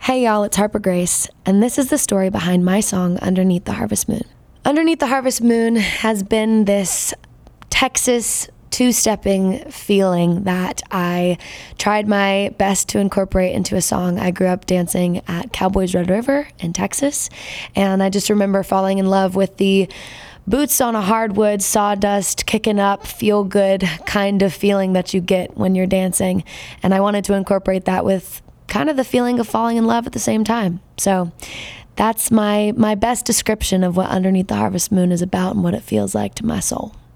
Hey y'all, it's Harper Grace, and this is the story behind my song, Underneath the Harvest Moon. Underneath the Harvest Moon has been this Texas two-stepping feeling that I tried my best to incorporate into a song. I grew up dancing at Cowboys Red River in Texas, and I just remember falling in love with the boots on a hardwood, sawdust, kicking up, feel good kind of feeling that you get when you're dancing, and I wanted to incorporate that with kind of the feeling of falling in love at the same time. So that's my best description of what Underneath the Harvest Moon is about and what it feels like to my soul.